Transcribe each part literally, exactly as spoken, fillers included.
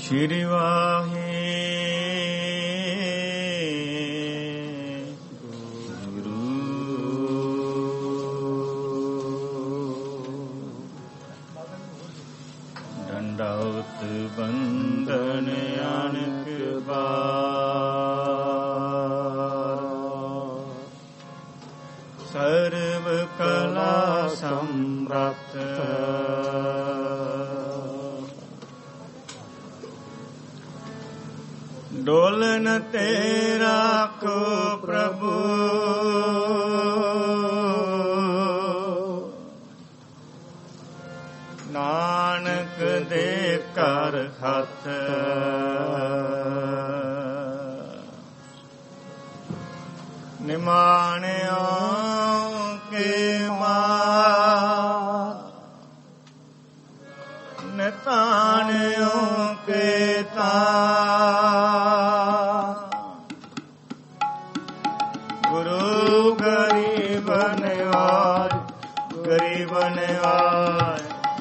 श्री वाहे दंडौत बंदन अनक बार सर्व कला सम्राट डोलन तेरा को प्रभु नानक दे कर हाथ निमाणियों के मां निताणियों के तां गुरु गरीब निवाज गरीब निवाज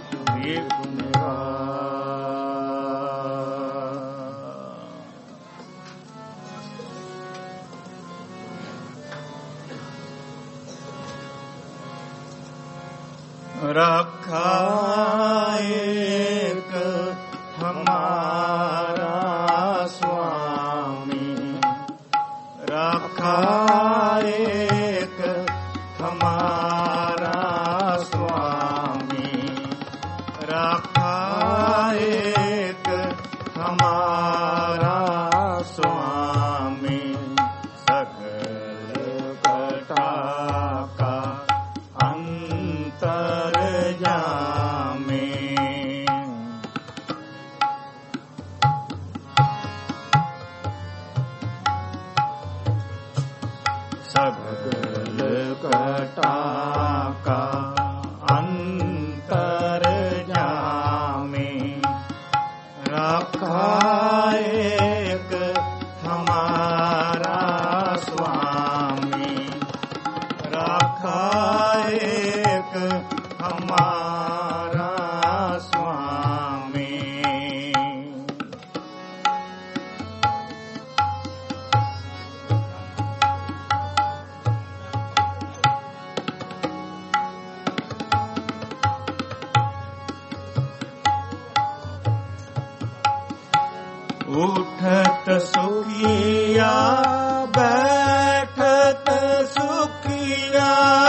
रखा एक हमारा स्वामी रखा एक हमारा स्वामी रखा एक हमारा स्वामी सकल कटा का अंतर जामे सकल कटा का अंतर जामे रखा एक हमारा स्वामी रखा एक हमारा स्वामी उठत सुखिया बैठत सुखिया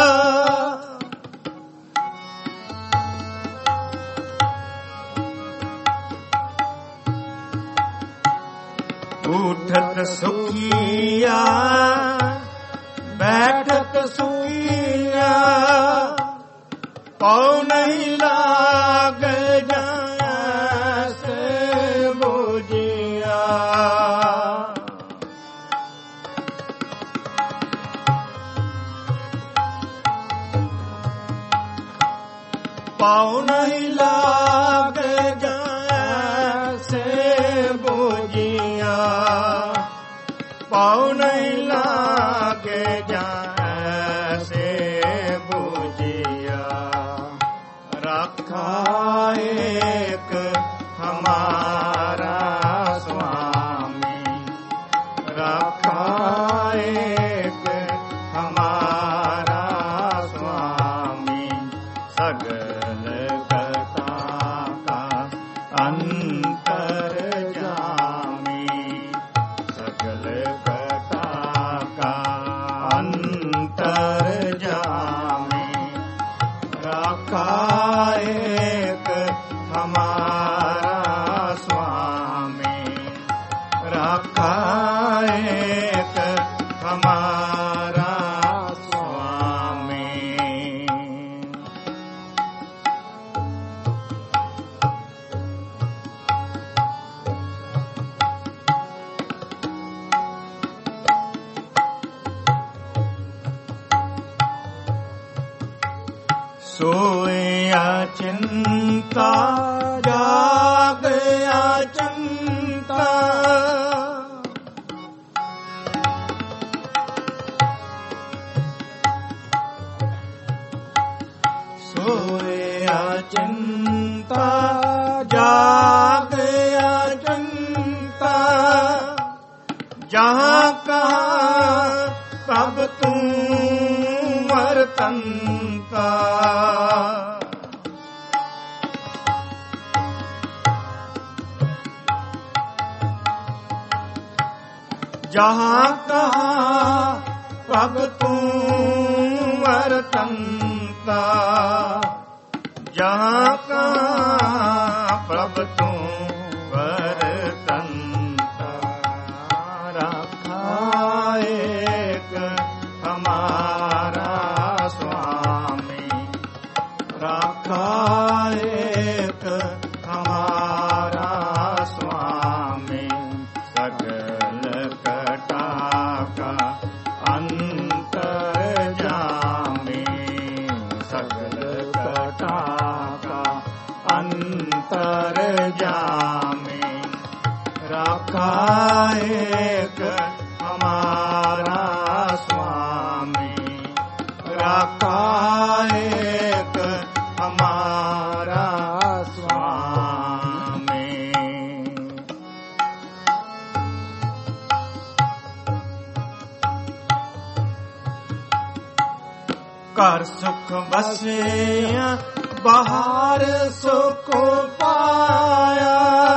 उठत सुखिया बैठत सुखिया पौ नहीं लाग जैसे बुझिया पौ नहीं लाग जैसे बुझिया पौ नहीं लागे जैसे बुझिया रखा एक हमारा स्वामी रखा एक हमारा स्वामी सगल कथा का अंतर जामी सगल कथा का अंतर जामी रखा एक हमारा स्वामी रखा एक हमारा स्वामी सोया चिंता जागया चिंता सोया चिंता जागया चिंता जहाँ कहाँ तब तू वर्तनता, जहाँ कहाँ तब तू वर्तनता, जहाँ कहाँ प्रभु तू वर्तनता। रखा एक हमारा स्वामी, रखा एक हमारा स्वामी, सकल कटा का अंतर्यामी, सकल कटा का अंतर्यामी। रखा एक हमारा स्वामी, रखा एक हमारा स्वामी। कर सुख बसे बाहर सुख पाया,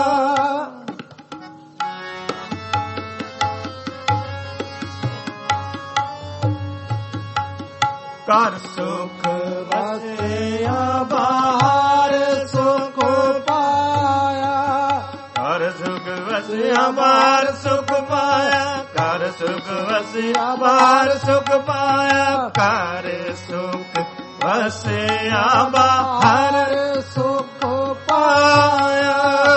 कर सुख बसिया बाहर सुख पाया, कर सुख बसिया बाहर सुख पाया, कर सुख बसिया बाहर सुख पाया, कर सुख बसिया बाहर सुख पाया।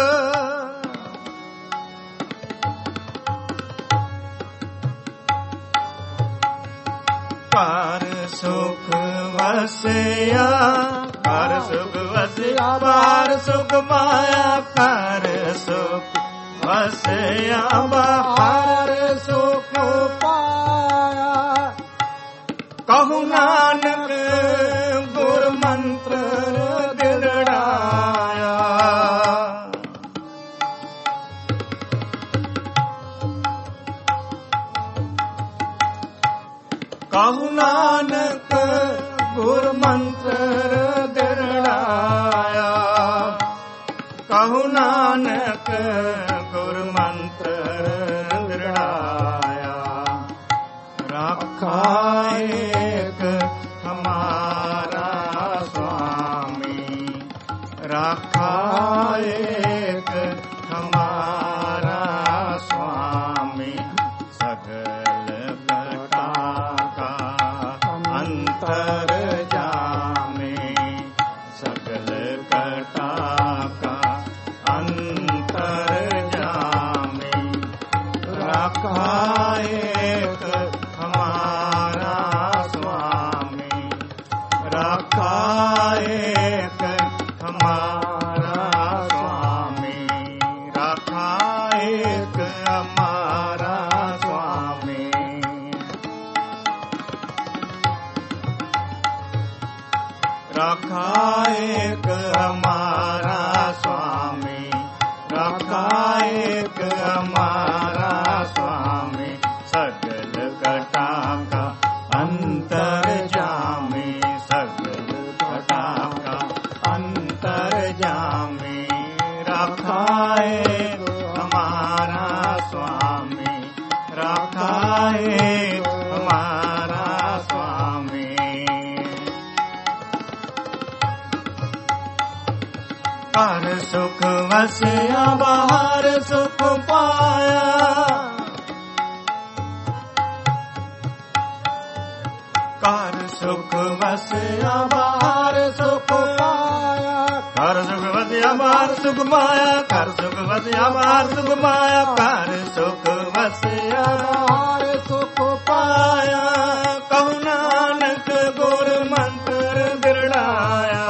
कर सुख वसिया, कर सुख वसिया बाहर सुख पाया, कर सुख वसिया बाहर सुख पाया। कहु नानक गुर मंत्र दृढ़ाया, कहु नानक गुर मंत्र दृढ़ाया, कहु नानक गुर मंत्र दृढ़ाया। रखा एक हमारा स्वामी, रखा एक हमारा स्वामी, सकल कटा का अंतर्यामी, सकल कटा का अंतर्यामी। रखा एक हमारा स्वामी, रखा एक हमारा स्वामी, रखा एक हमारा स्वामी। रखा एक हमारा स्वामी, रखा एक हमारा स्वामी, सकल कटा का अंतर्यामी, सकल कटा का अंतर्यामी। रखा एक हमारा स्वामी, रखा एक हमारा स्वामी। कर सुख वसिया बाहर सुख पाया, कर सुख वसिया बाहर सुख पाया, कर सुख वसिया बाहर सुख पाया, कर सुख वसिया बाहर सुख पाया, कर सुख वसिया बाहर सुख पाया। कहु नानक गुर मंत्र दृढ़ाया,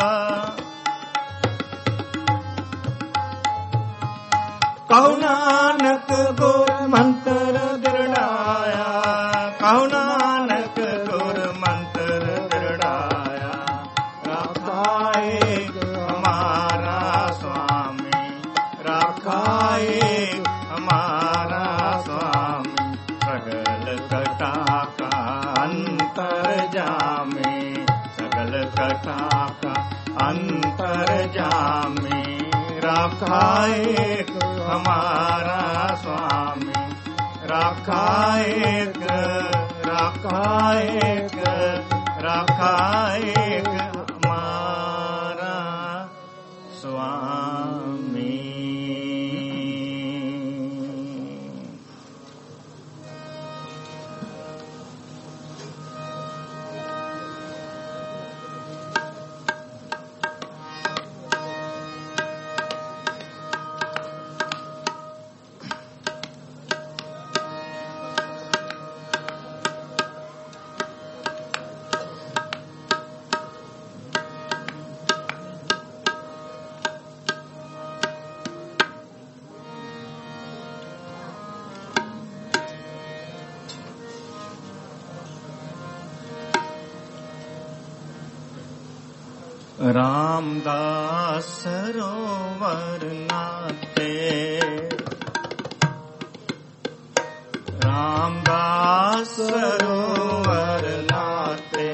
कहु नानक गुर मंत्र दृढ़ाया, कहु नानक गुर मंत्र दृढ़ाया। रखा एक हमारा स्वामी, रखा एक हमारा स्वामी। ठाका अंतरजामी, राखा एक हमारा स्वामी, राखा एक, राखा एक, राखा एक हमारा स्वामी। रामदास सरोवर नाते, रामदास सरोवर नाते,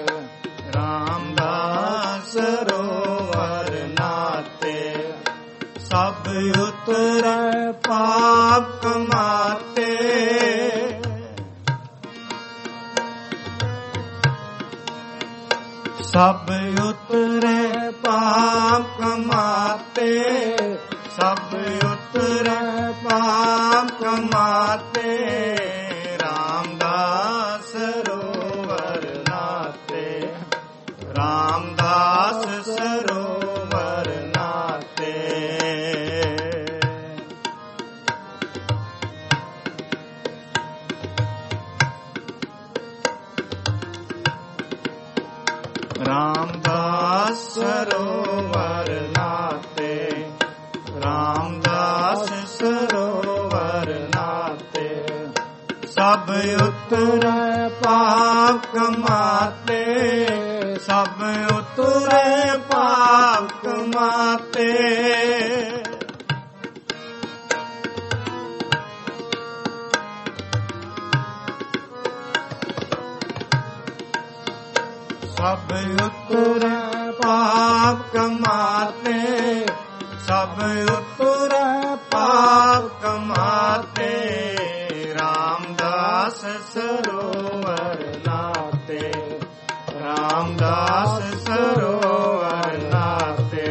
रामदास सरोवर नाते, सब उतरे पाप कमाते, सब उतरे पाप कमाते, सब उतरे पाप कमाते, रामदास सरोवर नाते, रामदास सरोवर नाते। रामदास सरोवर नाते, रामदास सरोवर नाते, सब उतरे पाप कमाते, सब उतरे पाप कमाते, सब उतरे पाप कमाते, सब उतरे पाप कमाते, रामदास सरोवर नाते, रामदास सरोवर नाते।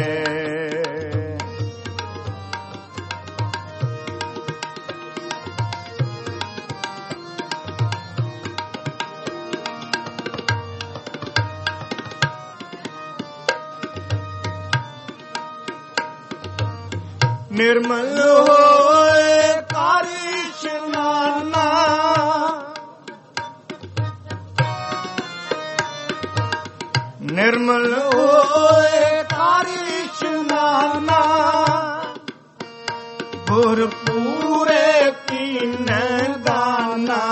निर्मल होए कारी इशनाना, निर्मल होए कारी इशनाना, गुर पूरे पीने दाना,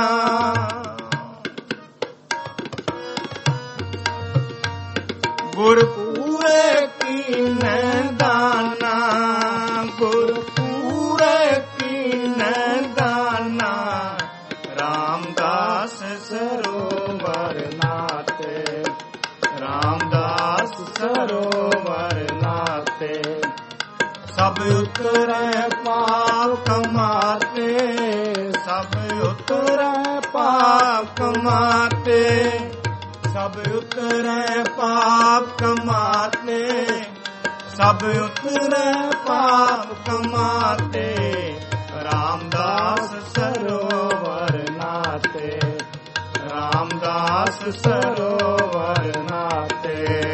गुर पूरे पीने दाना, गुर पूरे पीने दाना, रामदास सरोवर नाते, रामदास सरोवर नाते, सब उतरे पाप कमाते, सब उतरे पाप कमाते, सब उतरे पाप कमाते, सब उतरे पाप कमाते, रामदास सरोवर नाते, रामदास सरोवर नाते।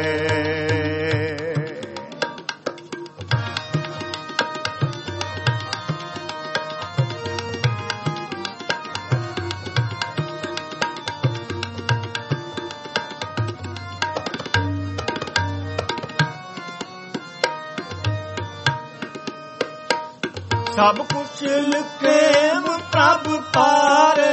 सब कुछ लिखे प्रभु तारे,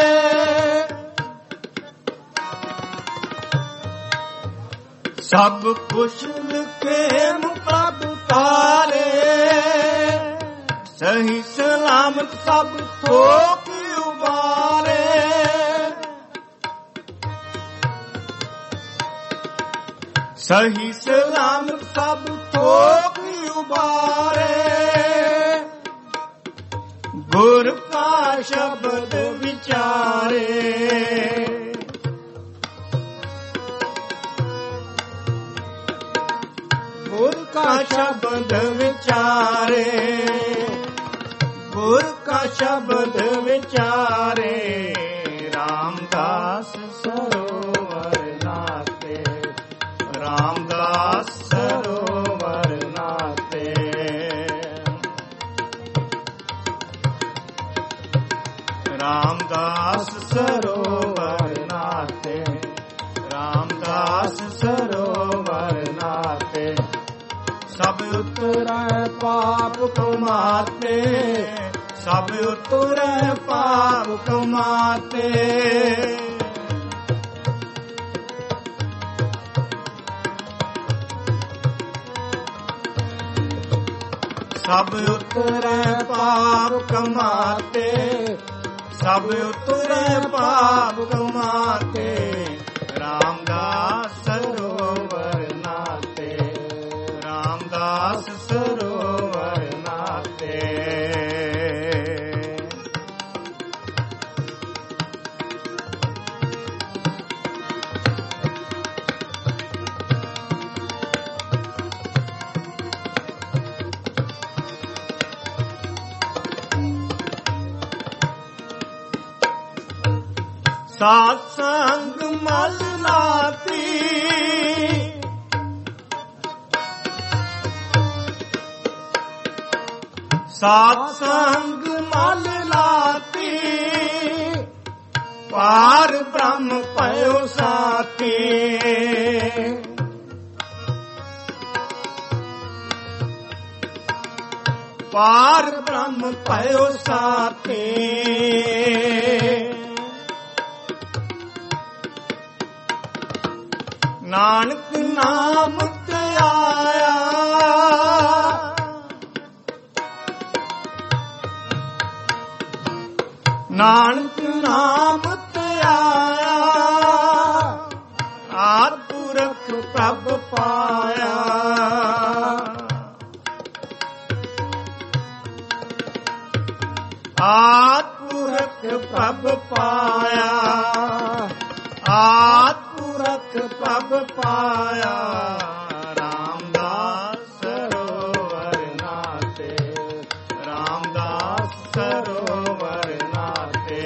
सब कुछ लिखे प्रभु तारे, सही सलामत सब थोक उबारे, ਸਹੀ ਸਲਾਮਤ ਸਭ ਥੋਕ ਉਬਾਰੇ, ਗੁਰ ਕਾ ਸ਼ਬਦ ਵਿਚਾਰੇ। ਗੁਰ ਕਾ ਸ਼ਬਦ ਵਿਚਾਰੇ, ਗੁਰ ਕਾ ਸ਼ਬਦ ਵਿਚਾਰੇ। ਰਾਮਦਾਸ ਸਰੋਵਰ ਨਾਤੇ, ਰਾਮਦਾਸ ਸਰੋਵਰ ਨਾਤੇ। ਰਾਮਦਾਸ ਸਰੋਵਰ ਨਾਤੇ, ਰਾਮਦਾਸ ਸਰੋਵਰ ਨਾਤੇ। ਸਭ ਉਤਰੈ ਪਾਪ ਕਮਾਤੇ, ਸਭ ਉਤਰੈ ਪਾਪ ਕਮਾਤੇ। ਸਭ ਉਤਰੈ ਪਾਪ ਕਮਾਤੇ, ਸਭ ਉਤਰੈ ਪਾਪ ਕਮਾਤੇ। ਰਾਮਦਾਸ ਸਰੋਵਰ ਨਾਤੇ, ਰਾਮਦਾਸ ਸਰੋਵਰ ਨਾਤੇ। ਸਾਧ ਸੰਗ ਮਲ ਲਾਤੀ, ਸਾਧ ਸੰਗ ਮਲ ਲਾਤੀ। ਪਾਰ ਬ੍ਰਹਮ ਪਇਓ ਸਾਥੀ, ਪਾਰ ਬ੍ਰਹਮ ਪਇਓ ਸਾਥੀ। ਨਾਨਕ ਨਾਮ ਤੇ ਆਇਆ, ਨਾਨਕ ਨਾਮ ਤੇ ਆਇਆ। ਆਦਿ ਪੁਰਖ ਪ੍ਰਭ ਪਾਇਆ, ਆਦਿ ਪੁਰਖ ਪ੍ਰਭ ਪਾਇਆ। ਆਦਿ ਪੁਰਖ ਪ੍ਰਭ ਪਾਇਆ। ਰਾਮਦਾਸ ਸਰੋਵਰ ਨਾਤੇ, ਰਾਮਦਾਸ ਸਰੋਵਰ ਨਾਤੇ।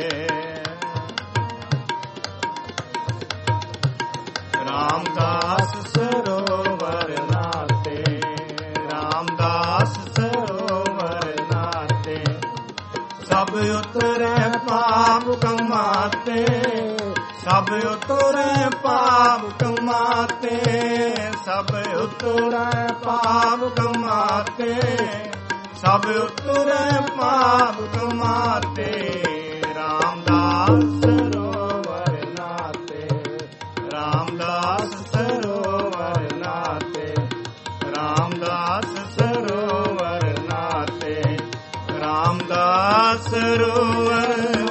ਰਾਮਦਾਸ ਸਰੋਵਰ ਨਾਤੇ, ਰਾਮਦਾਸ ਸਰੋਵਰ ਨਾਤੇ। ਸਭ ਉਤਰੈ ਪਾਪ ਕਮਾਤੇ, ਸਭ ਉਤਰੈ ਪਾਪ ਕਮਾਤੇ। ਸਭ ਉਤਰੈ ਪਾਪ ਕਮਾਤੇ, ਸਭ ਉਤਰੈ ਪਾਪ ਕਮਾਤੇ। ਰਾਮਦਾਸ ਸਰੋਵਰ ਨਾਤੇ, ਰਾਮਦਾਸ ਸਰੋਵਰ ਨਾਤੇ। ਰਾਮਦਾਸ ਸਰੋਵਰ ਨਾਤੇ, ਰਾਮਦਾਸ ਸਰੋਵਰ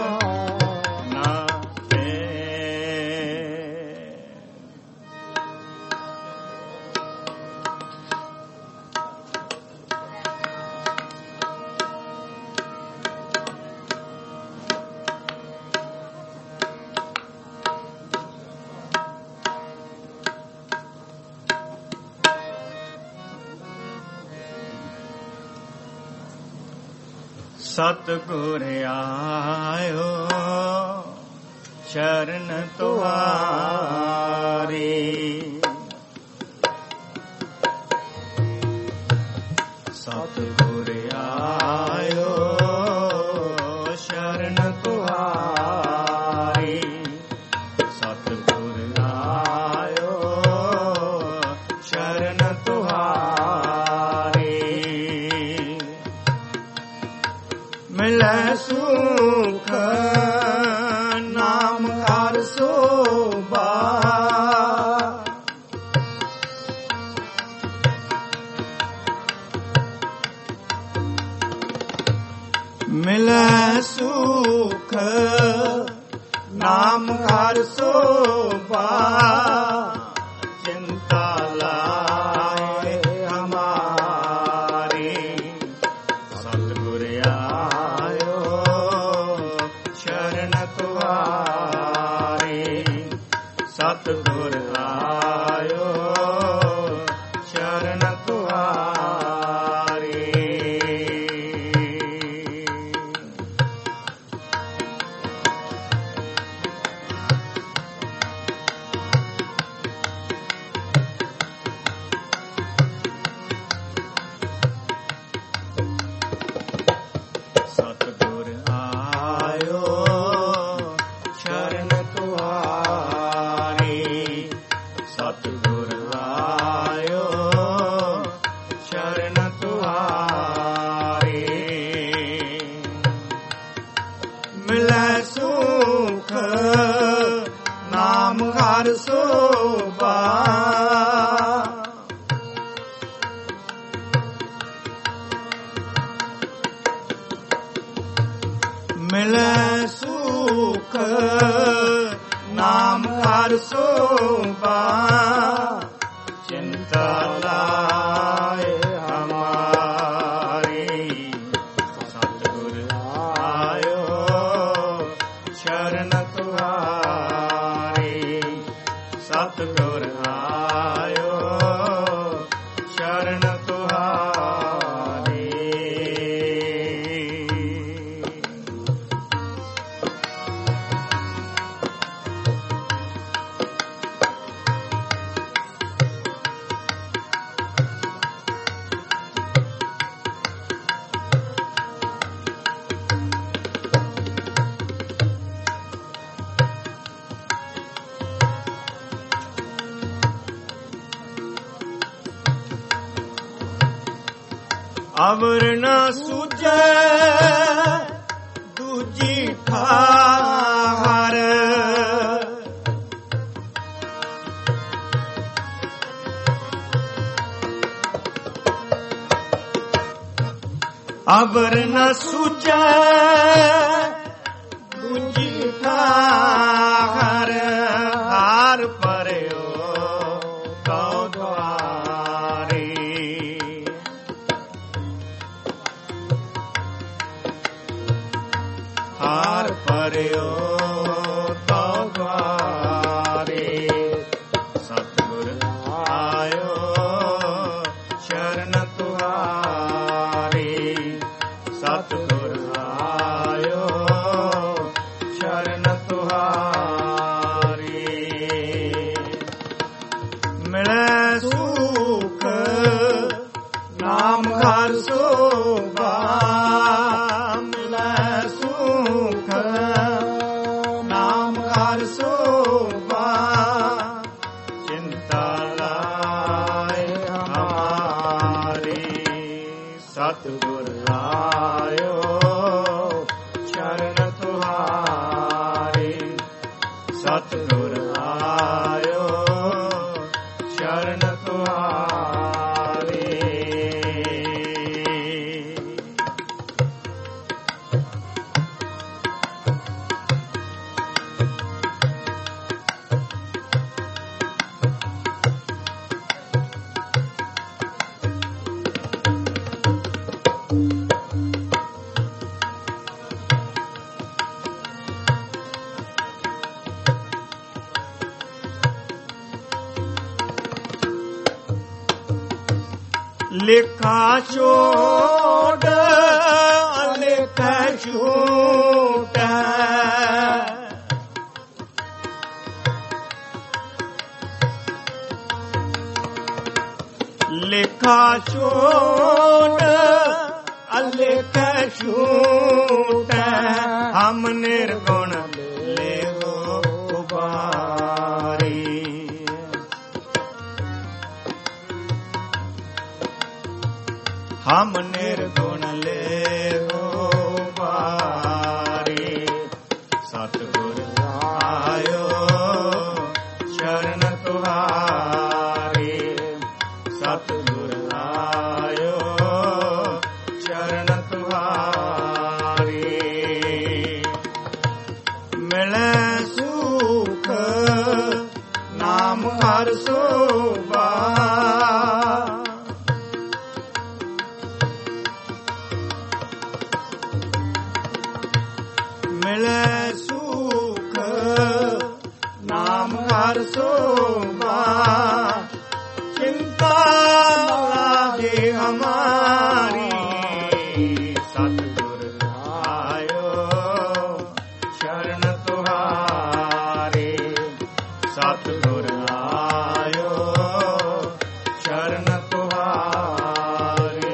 ਸਤਿਗੁਰ ਆਇਓ ਸ਼ਰਨ ਤੁਆਰੀ। ਸਤਿਗੁਰ ਆਇਓ ਸ਼ਰਨ ਤੁਆਰੀ। ਸਤਿਗੁਰ ਆਇਓ ਸ਼ਰਨ ਤੁਆਰੀ। ਮਿਲੈ ਸੁਖ ਨਾਮ ਹਰਿ ਸੋਭਾ। ਮਿਲੈ ਸੁਖ ਨਾਮ ਹਰਿ ਸੋਭਾ। चिंता लाए हमारी। सतगुर आयो शरण तुम्हारी। सतगुर आयो शरण तुम्हारी। सतगुर आयो शरण तुम्हारी। सतगुर आयो शरण तुम्हारी। मिलै सुख नाम हर सोबा। मिलै सुख नाम हर सोबा। चिंता लाए हमारी। सतगुर आयो शरण तुम्हारी। सतगुर आयो शरण तुम्हारी। अवर न सूझै दूजी ठार। अवर न सूझै दूजी ठार। हार परयो तो द्वारी। हार परयो तो द्वारी। सतगुर आयो शरण तुम्हारी। सतगुर आयो शरण तुम्हारी। मिलै सुख नाम हर सोबा। मिलै सुख नाम हर सोबा। चिंता लाए हमारी। सतगुर आयो शरण तुम्हारी। सतगुर आयो शरण तुम्हारी। लेखा छोड़ लेखा छूट। लेखा छोड़ लेखा छूट। हम निर्गुण लेवो उबारी। हम निर्गुण लेवो उबारी। सतगुर आयो शरण तुम्हारी। सतगुर आयो शरण तुम्हारी। ਮਿਲੈ ਸੁਖ ਨਾਮ ਹਰ ਸੋਭਾ ਚਿੰਤਾ ਲਾਗੇ ਹਮਾਰੀ ਸਤਿਗੁਰ ਆਇਓ ਸ਼ਰਨ ਤੁਹਾਰੇ ਸਤਿਗੁਰ ਆਇਓ ਸ਼ਰਨ ਤੁਹਾਰੇ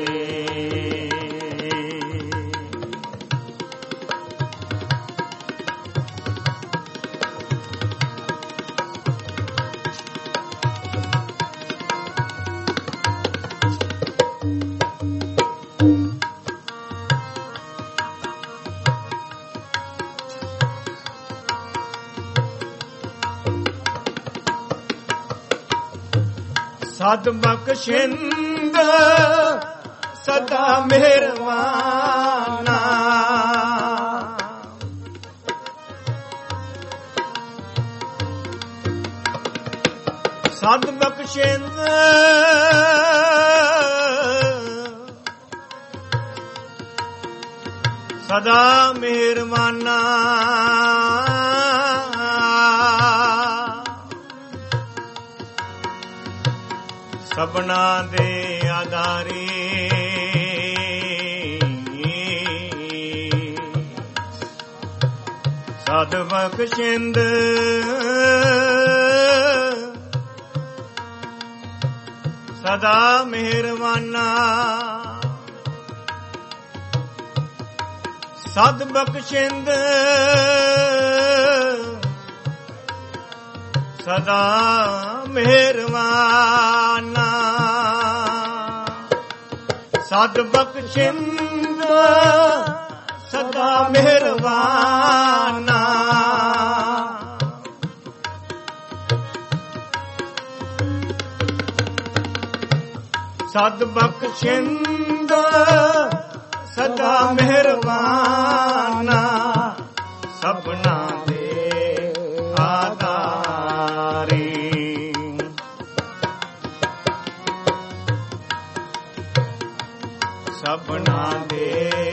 ਸਦ ਬਖਸ਼ਿੰਦ ਸਦਾ ਮਿਹਰਬਾਨਾ ਸਦ ਬਖਸ਼ਿੰਦ ਸਦਾ ਮਿਹਰਬਾਨਾ ਸਭਨਾ ਦੇ ਆਧਾਰੀ ਸਦ ਬਖਸ਼ਿੰਦ ਸਦਾ ਮਿਹਰਬਾਨਾ ਸਦ ਬਖਸ਼ਿੰਦ ਸਦਾ ਮਿਹਰਬਾਨਾ ਸਦ ਬਖਸ਼ਿੰਦ ਸਦਾ ਮਿਹਰਬਾਨਾ ਸਦ ਬਖਸ਼ਿੰਦ ਸਦਾ ਮਿਹਰਬਾਨਾ ਸਭਨਾ ਦੇ ਆਧਾਰੀ ਸਭਨਾ ਦੇ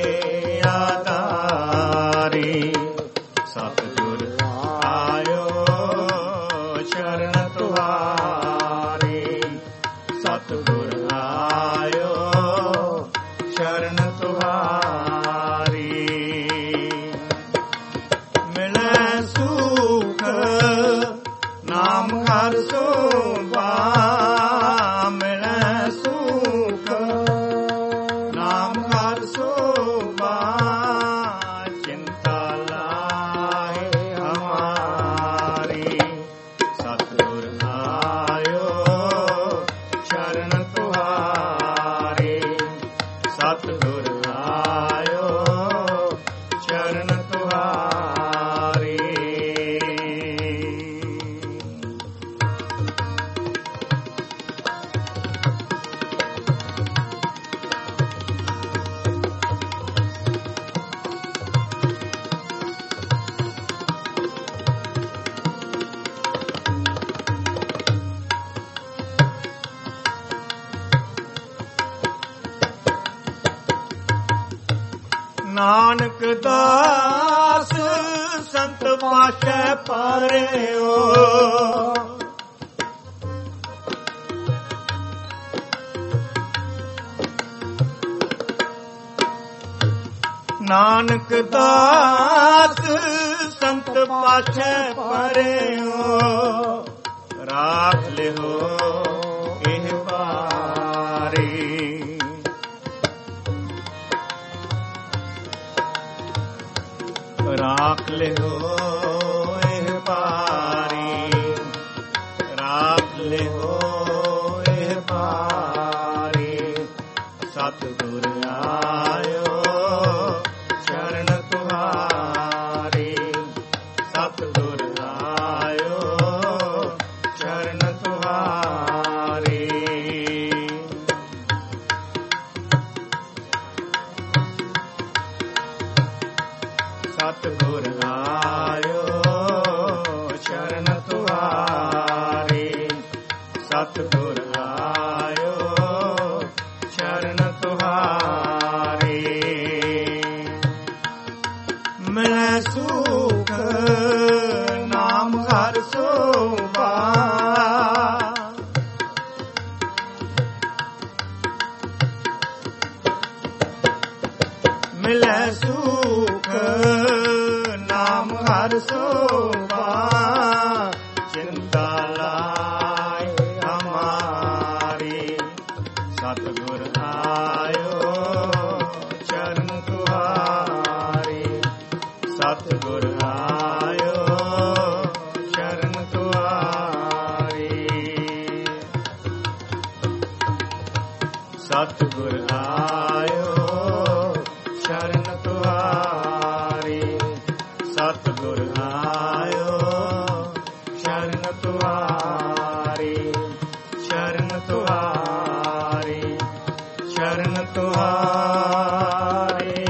ਆਧਾਰੀ ਸਤਿਗੁਰ ਆਇਓ ਸ਼ਰਨ ਤੁਹਾਰੇ ਸਤਿਗੁਰ ਆਇਓ ਸ਼ਰਨ ਤੁਹਾਰੀ ਮਿਲੈ ਸੁਖ ਨਾਮ ਹਰ ਸੋਭਾ ਮਿਲੈ ਸੁਖ ਨਾਮ ਹਰ ਸੋਭਾ ਚਿੰਤਾ ਲਾਹੇ ਹਮਾਰੀ ਸਤਿਗੁਰ ਆਇਓ ਸ਼ਰਨ ਤੁਹਾਰੇ ਸਤਿਗੁਰ ਆਇਓ ਸ਼ਰਨ ਤੁਹਾਰੇ ਨਾਨਕ ਦਾਸ ਸੰਤ ਪਾਸ਼ੈ ਪਰਿਓ ਨਾਨਕ ਦਾਸ ਸੰਤ ਪਾਸ਼ੈ ਪਰਿਓ ਰਾਖ ਲਿਓ ਇਹ ਬਾਰੀ ਰਾਖ ਲਿਓ ਇਹ ਪਾਰੀ ਰਾਖ ਲਿਓ ਇਹ ਪਾਰੀ ਸਤਿਗੁਰ ਆਇਓ ਸ਼ਰਨ ਤੁਹਾਰੀ ਸਤਿਗੁਰ ਆਇਓ ਸ਼ਰਨ ਤੁਹਾਰੀ ਸਤਿਗੁਰ ਆਇਓ ਸ਼ਰਨ ਤੁਹਾਰੇ ਸਤਿਗੁਰ ਆਇਓ ਸ਼ਰਨ ਤੁਹਾਰੇ ਮਿਲੈ ਸੁਖ ਨਾਮ ਹਰਿ ਸੋਭਾ। ਮਿਲੈ ਸੁਖ ਨਾਮ ਹਰਿ ਸੋਭਾ। ਚਿੰਤਾ ਲਾਇ ਹਮਾਰੀ ਸਤਿਗੁਰ ਆਇਓ ਚਰਨ ਤੁਹਾਰੇ। ਸਤਿਗੁਰ ਆਇਓ ਚਰਨ ਤੁਹਾਰੇ। ਸਤਿਗੁਰ ਆਇਓ ਚਰਨ ਤੁਹਾਰੇ। ਸਤਿਗੁਰ ਆਇਓ ਚਰਨ ਤੁਹਾਰੇ। ਚਰਨ ਤੁਹਾਰੇ। ਚਰਨ ਤੁਹਾਰੇ।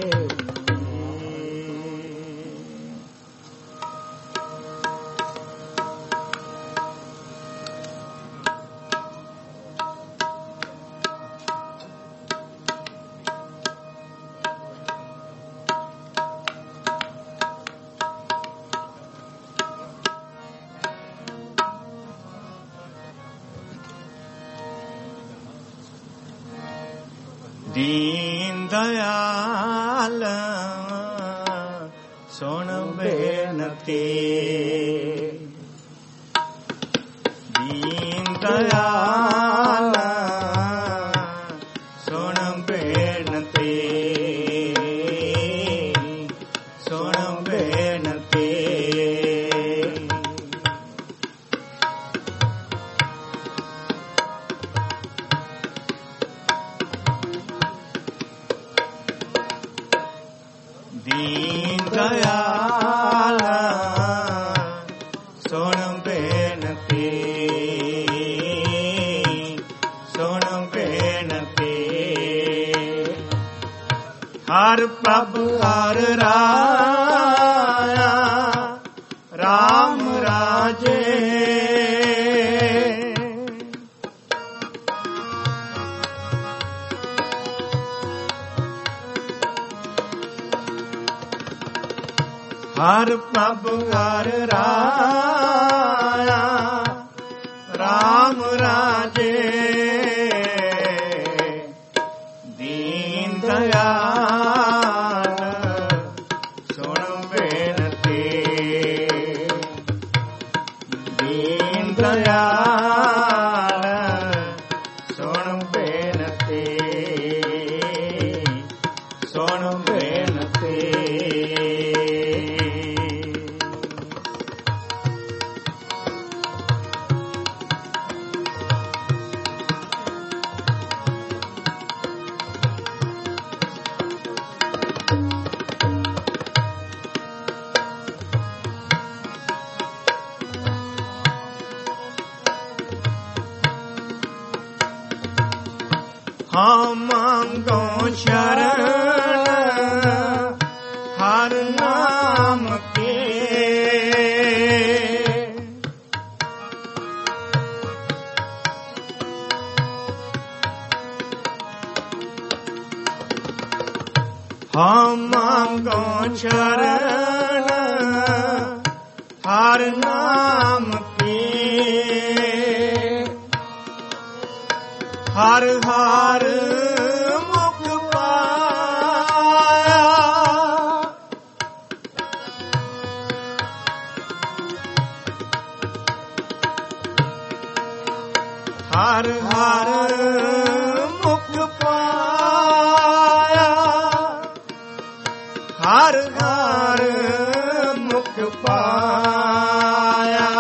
ਦੀਨ ਦਇਆਲ ਸੁਣ ਬੇਨਤੀ। ਦੀਨ ਦਇਆਲ ਸੁਣ ਬੇਨਤੀ। ਸੁਣ ਬੇਨਤੀ। ਦੀਨ ਦਇਆਲ ਸੁਣ ਬੇਨਤੀ। ਸੁਣ ਬੇਨਤੀ। ਹਰ ਪ੍ਰਭ ਹਰ ਰਾਇਆ ਰਾਮ ਰਾਜੇ। ਹਰ ਪ੍ਰਭ ਹਰ ਰਾਇਆ ਰਾਮ ਰਾਜੇ। ਦੀਨ ਦਇਆਲ ਸੁਣ ਬੇਨਤੀ। ਦੀਨ ਦਇਆਲ ਸੁਣ ਬੇਨਤੀ। ਸੁਣ ਬੇਨਤੀ। ਹਾਂ ਮੰਗੋ ਸ਼ਰਨ ਹਰ ਨਾਮ ਕੇ। ਹਾਂ ਮੰਗੋ ਸ਼ਰਨ ਹਰ ਨਾਮ ਕੇ। ਹਰ ਹਰ ਮੁਖ ਪਾਇਆ। ਹਰ ਹਰ ਮੁਖ ਪਾਇਆ। ਹਰ ਹਰ ਮੁਖ ਪਾਇਆ।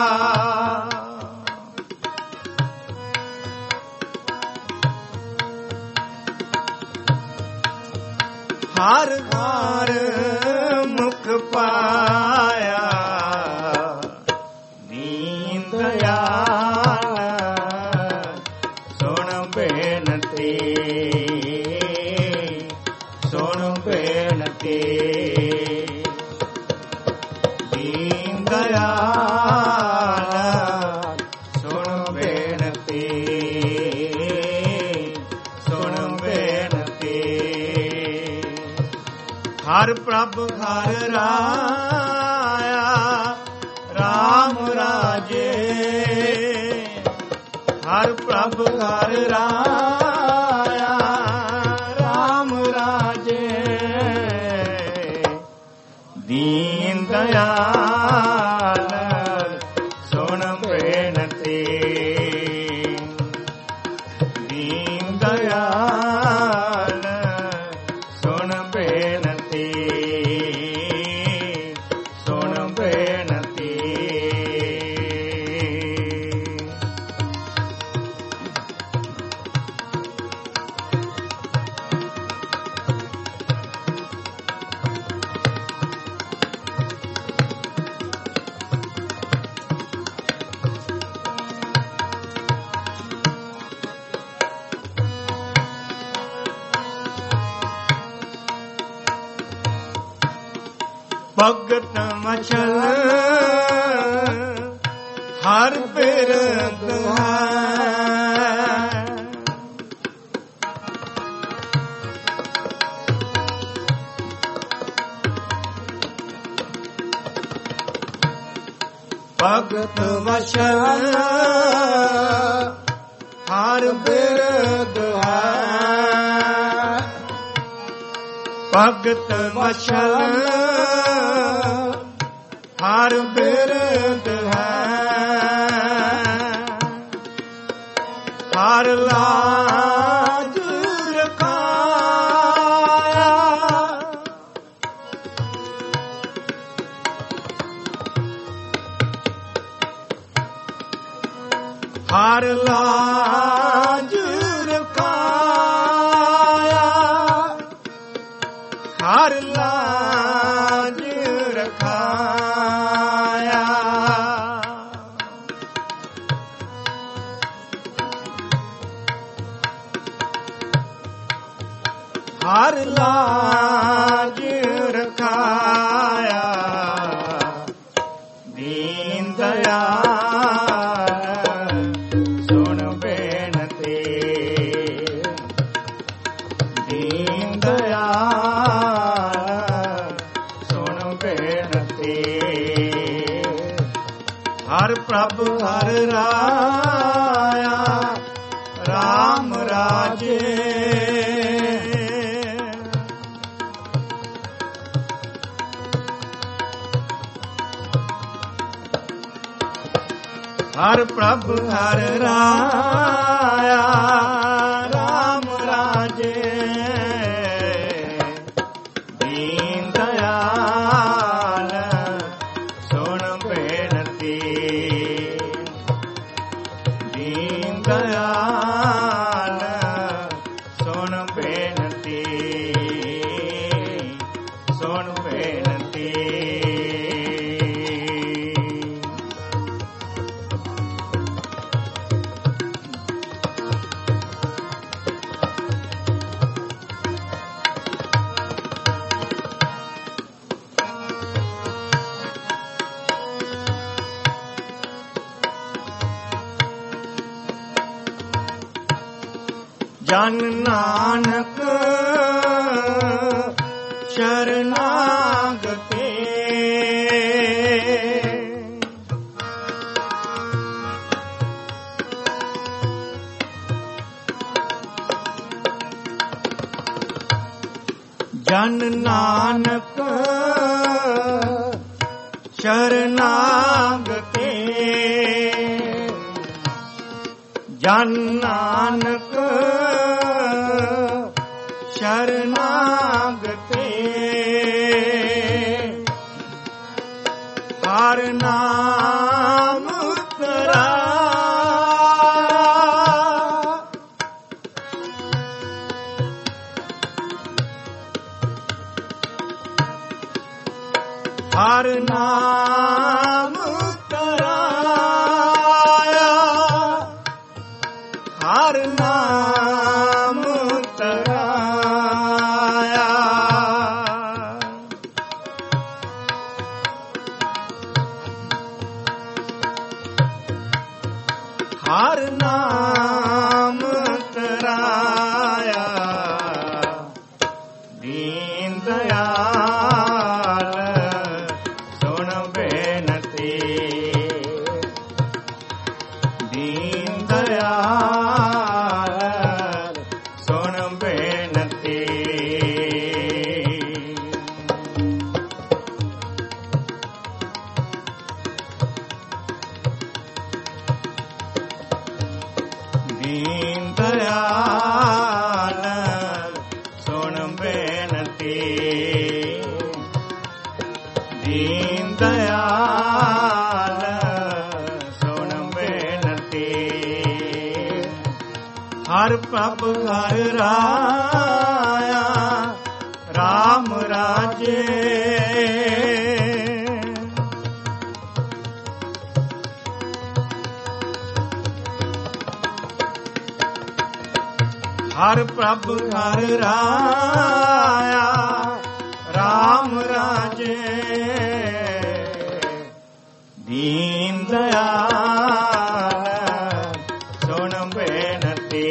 ਹਰ ਹਰ ਮੁਖ ਪਾਇਆ। ਦੀਨ ਦਇਆਲ ਸੁਣ ਬੇਨਤੀ। ਸੁਣ ਬੇਨਤੀ। ਦੀਨ ਦਇਆਲ ਸੁਣ ਬੇਨਤੀ। ਸੁਣ ਬੇਨਤੀ। ਹਰ ਹਰ ਪ੍ਰਭ ਹਰ ਰਾਇਆ ਰਾਮ ਰਾਜੇ ਹਰ ਪ੍ਰਭ ਹਰ ਰਾਇਆ ਰਾਮ ਰਾਜੇ ਦੀਨ ਦਇਆਲ ਸੁਣ ਬੇਨਤੀ ਦੀਨ ਦਇਆਲ ਸੁਣ ਬੇਨਤੀ ਸੁਣ ਬੇਨਤੀ ਭਗਤ ਮਛਲ ਹਰ ਬਿਰਦ ਹੈ ਭਗਤ ਮਛਲ ਹਰ ਬਿਰਦ ਹੈ ਭਗਤ ਮਛਲ ਹਰ ਬਿਰਦ ਹੈ ਹਰ ਲਾਜ ਰਖਾਇਆ ਹਰ ਲਾਜ ਰਖਾਇਆ ਹਰ ਲਾਜ ਰਖਾਇਆ ਹਰ ਲਾਜ ਰਖਾਇਆ ਦੀਨ ਦਇਆਲ ਸੁਣ ਬੇਨਤੀ ਦੀਨ ਦਇਆਲ ਸੁਣ ਬੇਨਤੀ ਹਰ ਪ੍ਰਭ ਹਰ ਰਾਇਆ ਰਾਮ ਰਾਜੇ ਹਰ ਪ੍ਰਭ ਹਰ ਰਾਇਆ ਰਾਮ ਰਾਜੇ ਦੀਨ ਦਇਆਲ ਸੁਣ ਬੇਨਤੀ ਦੀਨ ਦਇਆਲ ਸੁਣ ਬੇਨਤੀ ਸੁਣ ਬੇਨਤੀ ਜਨ ਨਾਨਕ ਸ਼ਰਨਾਗਤੇ ਜਨ ਨਾਨਕ ਸ਼ਰਨਾਗਤੇ ਜਨ ਨਾਨਕ ਸ਼ਰਨਾਗਤੇ ਹਰ ਨਾਮ ਧਰਾਇਆ ਹਰ ਨਾਮ ਧਰਾਇਆ ਹਰ ਨਾਮ ਧਰਾਇਆ ਹਰ ਨਾਮ ਧਰਾਇਆ ਦੀਨ ਦਇਆਲ ਪ੍ਰਭ ਘਰ ਰਾਇਆ ਰਾਮ ਰਾਜੇ। ਹਰ ਪ੍ਰਭ ਘਰ ਰਾਇਆ ਰਾਮ ਰਾਜੇ। ਦੀਨ ਦਇਆਲ ਸੁਣ ਬੇਨਤੀ।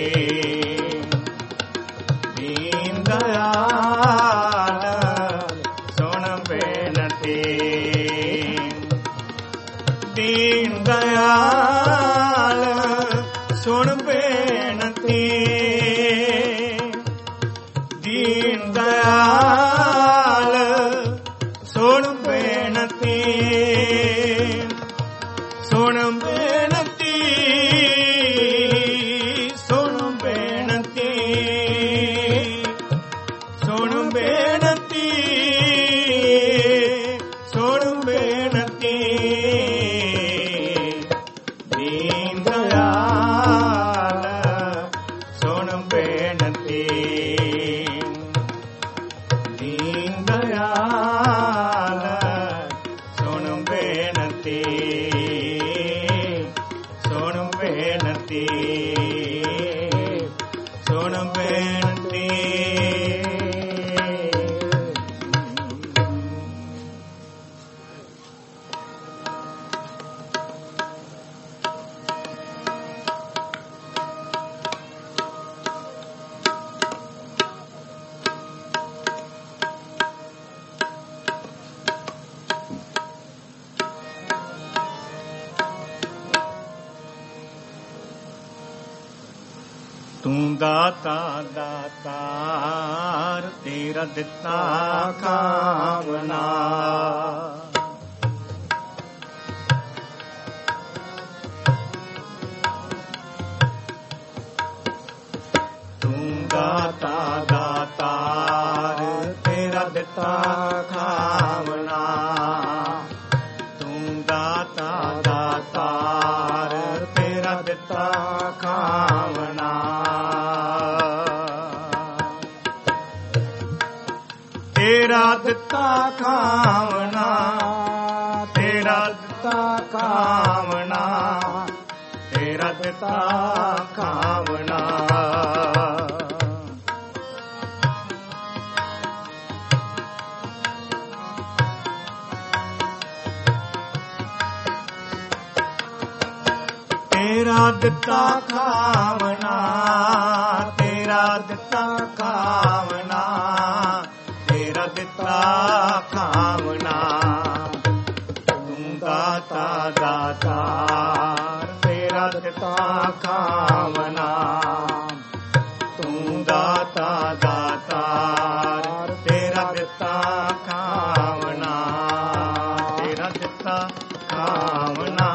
ਦੀਨ ਦਇਆਲ ਸੁਣ ਬੇਨਤੀ। ਦੀਨ ਦਇਆਲ ਸੁਣ ਬੇਨਤੀ। ਦੀਨ ਦਇਆਲ ਸੁਣ ਬੇਨਤੀ। ਸੁਣ ਬੇਨਤੀ। ਸੁਣ ਬੇਨਤੀ। ਸੁਣ ਬੇਨਤੀ। ਸੁਣ ਬੇਨਤੀ। ਦੀਨ ਦਇਆਲ ਸੁਣ ਬੇਨਤੀ। ਦੀਨ ਦਇਆਲ ਸੁਣ ਬੇਨਤੀ। ਸੁਣ ਬੇਨਤੀ। ਸੁਣ ਬੇਨਤੀ। ਤੂੰ ਦਾਤਾ ਦਾਤਾਰ ਤੇਰਾ ਦਿੱਤਾ ਕਾਮਨਾ। ਤੂੰ ਦਾਤਾ ਦਾਤਾਰ ਤੇਰਾ ਦਿੱਤਾ ਕਾਮਨਾ। ਤੂੰ ਦਾਤਾ ਦਾਤਾਰ ਤੇਰਾ ਦਿੱਤਾ ਕਾਮਨਾ। ਤੇਰਾ ਦਿੱਤਾ ਕਾਮਨਾ। ਤੇਰਾ ਦਿੱਤਾ ਕਾਮਨਾ। ਤੇਰਾ ਦਿੱਤਾ ਕਾਮਨਾ। ਤੇਰਾ ਦਿੱਤਾ ਕਾਮਨਾ। ਤੇਰਾ ਦਿੱਤਾ ਕਾਮਨਾ। ਤੇਰਾ ਦਿੱਤਾ ਕਾਮਨਾ। ਤੂੰ ਦਾਤਾ ਦਾਤਾਰ ਤੇਰਾ ਦਿੱਤਾ ਕਾਮਨਾ। ਤੂੰ ਦਾਤਾ ਦਾਤਾਰ ਤੇਰਾ ਦਿੱਤਾ ਕਾਮਨਾ। ਤੇਰਾ ਦਿੱਤਾ ਕਾਮਨਾ।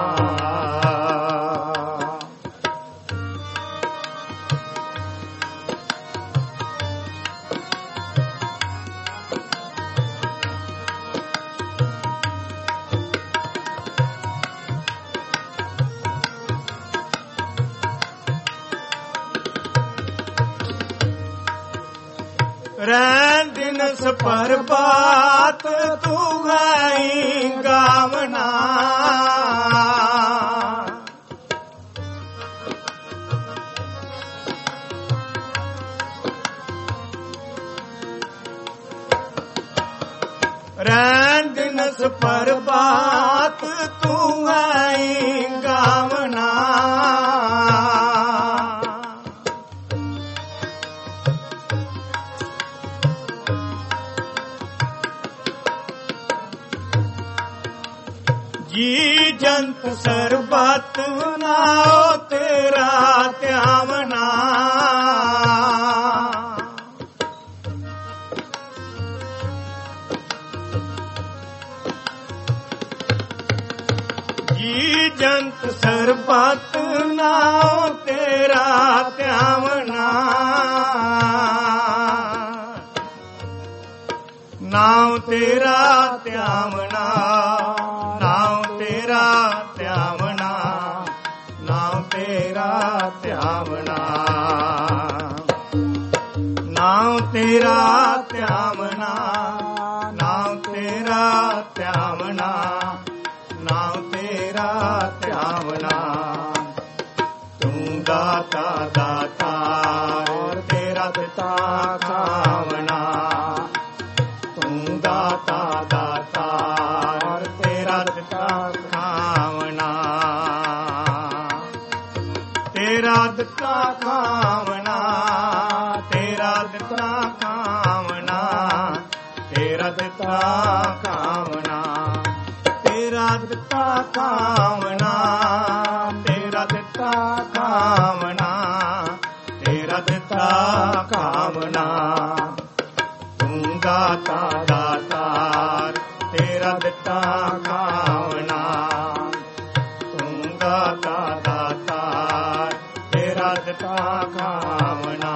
ਰਹਿਣ ਦਿਨਸ ਪਰਬਾਤ ਤੂੰ ਗਾਈ ਗਾਵਨਾ। ਰਹਿਣ ਦਿਨਸ ਪਰਬਾਤ ਤੂੰ ਗਾਈ ਗਾਵਨਾ। ਜੀ ਜੰਤ ਸਰਬਤ ਨਾਉ ਤੇਰਾ ਧਿਆਵਨਾ। ਜੀ ਜੰਤ ਸਰਬਤ ਨਾਉ ਤੇਰਾ ਧਿਆਵਨਾ। ਨਾਉ ਤੇਰਾ ਧਿਆਵਨਾ। ਨਾਉ ਤੇਰਾ ਧਿਆਵਨਾ। ਨਾਉ ਤੇਰਾ ਧਿਆਵਣਾ, ਨਾਮ ਤੇਰਾ ਧਿਆਵਣਾ, ਨਾਮ ਤੇਰਾ ਧਿਆਵਣਾ, ਨਾਮ ਤੇਰਾ ਧਿਆਵਣਾ। ਤੂੰ ਦਾਤਾ ਦਾਤਾਰ ਤੇਰਾ ਦਿੱਤਾ ਖਾਵਣਾ, ਤੂੰ ਦਾਤਾ ਦਾਤਾਰ ਤੇਰਾ ਦਿੱਤਾ ਖਾਵਣਾ, ਤੇਰਾ ਦਿੱਤਾ ਖਾਵਣਾ, ਤੇਰਾ ਦਿੱਤਾ ਖਾਵਣਾ, ਤੇਰਾ ਦਿੱਤਾ ਖਾਵਣਾ, ਤੇਰਾ ਦਿੱਤਾ ਖਾਵਣਾ, ਤੇਰਾ ਦਿੱਤਾ ਖਾਵਣਾ, ਤੇਰਾ ਦਿੱਤਾ ਖਾਵਣਾ। ਤੂੰ ਦਾਤਾ ਦਾਤਾਰ ਤੇਰਾ ਦਿੱਤਾ ਖਾਵਣਾ, ਤੂੰ ਦਾਤਾ ਦਾਤਾਰ ਤੇਰਾ ਦਿੱਤਾ ਖਾਵਣਾ।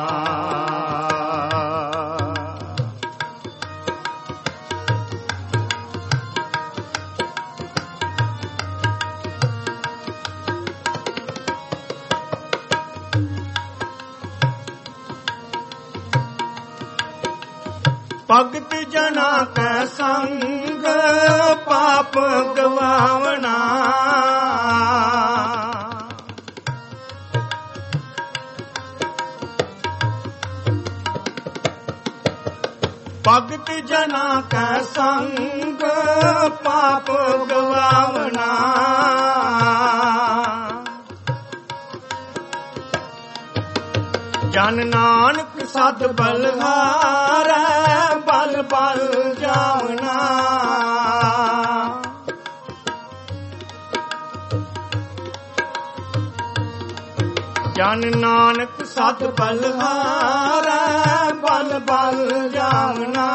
ਭਗਤ ਜਨਾ ਕੈ ਸੰਗ ਪਾਪ ਗਵਾਵਣਾ, ਭਗਤ ਜਨਾ ਕੈ ਸੰਗ ਪਾਪ ਗਵਾਵਣਾ, ਜਨ ਨਾਨਕ ਸਦ ਬਲਹਾਰੈ ਬਲ ਬਲ ਜਾਵਣਾ, ਜਨ ਨਾਨਕ ਸਦ ਬਲਹਾਰੈ ਬਲ ਬਲ ਜਾਵਣਾ,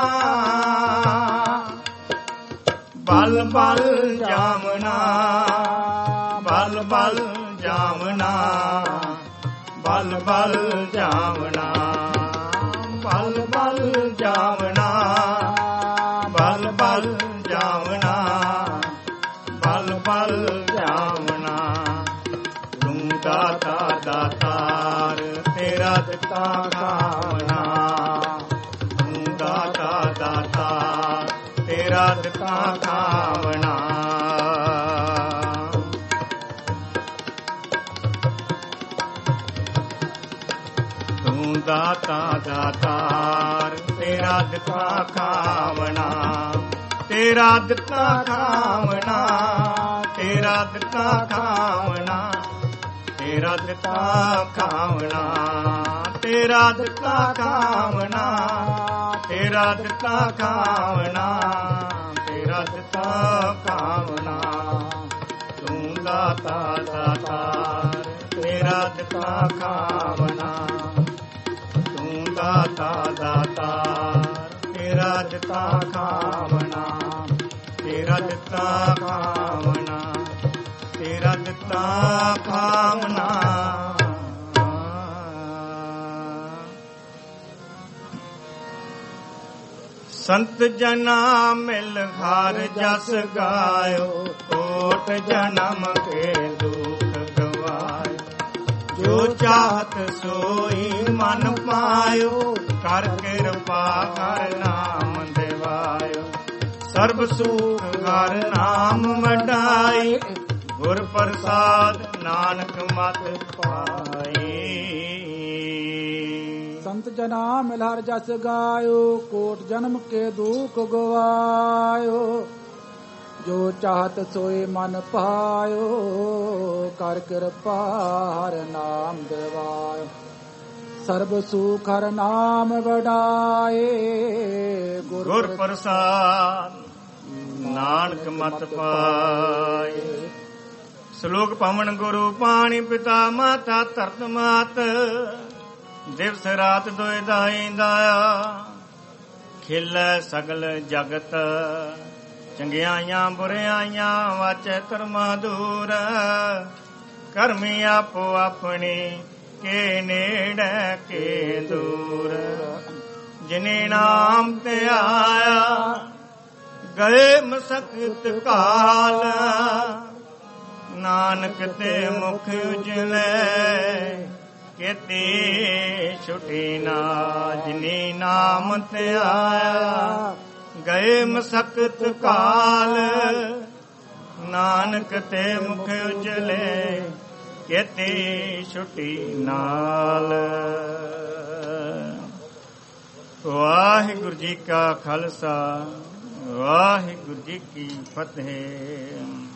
ਬਲ ਬਲ ਜਾਵਣਾ, ਬਲ ਬਲ ਜਾਵਣਾ, ਬਲ ਬਲ ਜਾਵਣਾ, ਬਲ ਬਲ ਜਾਵਣਾ, ਬਲ ਬਲ ਜਾਵਣਾ, ਬਲ ਬਲ ਜਾਵਣਾ। ਤੂੰ ਦਾਤਾ ਦਾਤਾਰ ਤੇਰਾ ਦਿੱਤਾ ਖਾਵਣਾ, ਤੂੰ ਦਾਤਾ ਦਾਤਾਰ ਤੇਰਾ ਦਿੱਤਾ ਖਾਵਣਾ। ਤੂੰ ਦਾਤਾ ਦਾਤਾਰ ਤੇਰਾ ਦਿੱਤਾ ਖਾਵਣਾ, ਤੇਰਾ ਦਿੱਤਾ ਖਾਵਣਾ, ਤੇਰਾ ਦਿੱਤਾ ਖਾਵਣਾ, ਤੇਰਾ ਦਿੱਤਾ ਖਾਵਣਾ, ਤੇਰਾ ਦਿੱਤਾ ਖਾਵਣਾ, ਤੇਰਾ ਦਿੱਤਾ ਖਾਵਣਾ, ਤੇਰਾ ਦਿੱਤਾ ਖਾਵਣਾ। ਤੂੰ ਦਾਤਾ ਦਾਤਾਰ ਤੇਰਾ ਦਿੱਤਾ ਖਾਵਣਾ, ਤੂੰ ਦਾਤਾ ਦਾਤਾਰ ਤੇਰਾ ਦਿੱਤਾ ਖਾਵਣਾ, ਤੇਰਾ ਦਿੱਤਾ ਖਾਵਣਾ, ਤੇਰਾ ਦਿੱਤਾ ਖਾਵਣਾ। ਸੰਤ ਜਨਾ ਮਿਲ ਹਰ ਜਸ ਗਾਇਓ, ਕੋਟ ਜਨਮ ਕੇ ਦੁਖ ਗਵਾਇਓ, ਜੋ ਚਾਹਤ ਸੋਈ ਮਨ ਪਾਇਓ, ਕਰ ਕਿਰਪਾ ਕਰ ਨਾਮ ਦਿਵਾਇਓ, ਸਰਬ ਸੁਖ ਹਰ ਨਾਮ ਵਡਾਈ, ਗੁਰ ਪ੍ਰਸਾਦ ਨਾਨਕ ਮਤ ਪਾਈ। ਸੰਤ ਜਨਾ ਮਿਲ ਹਰ ਜਸ ਗਾਇਓ, ਕੋਟ ਜਨਮ ਕੇ ਦੁਖ ਗਵਾਇਓ, ਜੋ ਚਾਹਤ ਸੋਏ ਮਨ ਪਾਇਓ, ਕਰ ਕਿਰਪਾ ਹਰ ਨਾਮ ਦਿਵਾਇਓ, ਸਰਬ ਸੁਖ ਹਰ ਨਾਮ ਵਡਾਏ, ਗੁਰ ਪ੍ਰਸਾਦ ਨਾਨਕ ਮਤ ਪਾਏ। ਸ਼ਲੋਕ ਪਵਨ ਗੁਰੂ ਪਾਣੀ ਪਿਤਾ ਮਾਤਾ ਧਰਤ ਮਾਤ, ਦਿਵਸ ਰਾਤ ਦੋਇ ਦਾਈ ਦਾਇਆ, ਖਿਲੈ ਸਗਲ ਜਗਤ, ਚੰਗਿਆਈਆਂ ਬੁਰਿਆਈਆਂ ਵਾਚੈ ਧਰਮਾ ਦੂਰ, ਕਰਮੀ ਆਪੋ ਆਪਣੀ ਕੇ ਨੇੜੇ ਕੇ ਦੂਰ, ਜਿਨੇ ਨਾਮ ਤੇ ਆਇਆ ਗਏ ਮਸਕਤ ਕਾਲ, ਨਾਨਕ ਤੇ ਮੁਖ ਉਜਲੇ ਕੀਤੀ ਛੁਟੀ ਨਾ ਜਿਨੀ ਨਾਮ ਤੇ ਆਇਆ ਗਏ ਮਸਕਤ ਕਾਲ ਨਾਨਕ ਤੇ ਮੁਖ ਉਜਲੇ ਕੀਤੀ ਛੁਟੀ ਨਾਲ। ਵਾਹਿਗੁਰੂ ਜੀ ਕਾ ਖਾਲਸਾ ਵਾਹਿਗੁਰੂ ਜੀ ਕੀ ਫਤਿਹ।